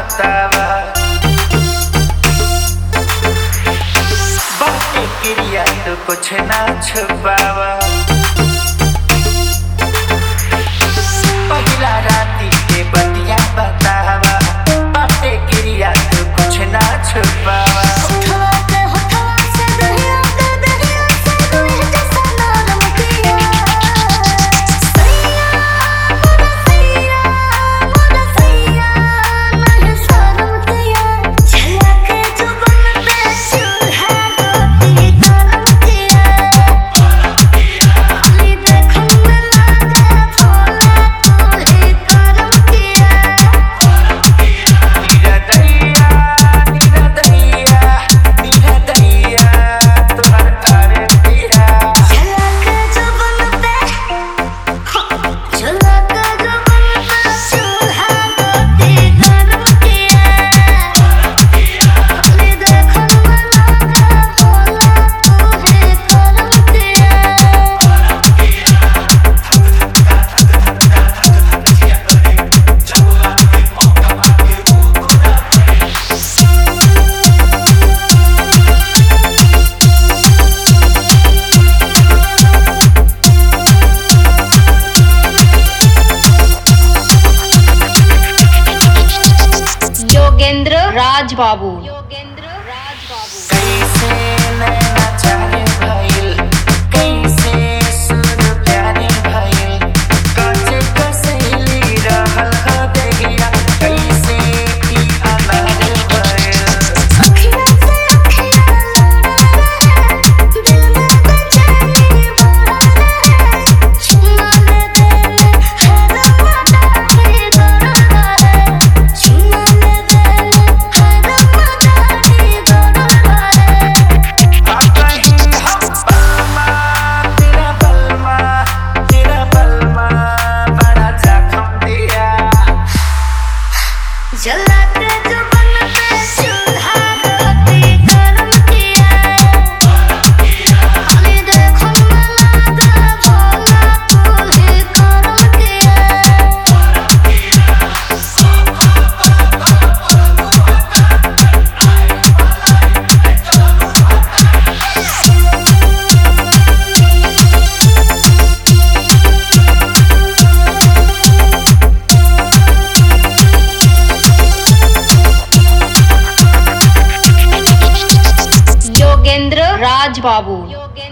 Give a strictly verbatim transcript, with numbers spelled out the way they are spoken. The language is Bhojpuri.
बतावा बातें क्रिया तो कुछ ना छुपावा पहला राती के बतिया बतावा बातें क्रिया तो कुछ ना छुपावा योगेंद्र राज बाबू योगेंद्र राज बाबू कैसे नैना चाहे भइल कैसे सुर प्यारे भइल काचे कसैली रहल ह देहिया कैसे ई अनार भइल अखियाँ से अखियाँ लड़ा दिल में बेचैनी बढ़ा चुमा ले देने हर मदा की दौड़ा है चुमा ले देने हर मदा की दौड़ा है आपका ही हम बलमा तेरा बलमा तेरा बलमा बड़ा जख्म दिया जलाते जुबान पे चूल्हा रोटी गरम किया अली देखो मला भोला तूने करम किया योगेंद्र राज बाबू योगेंद्र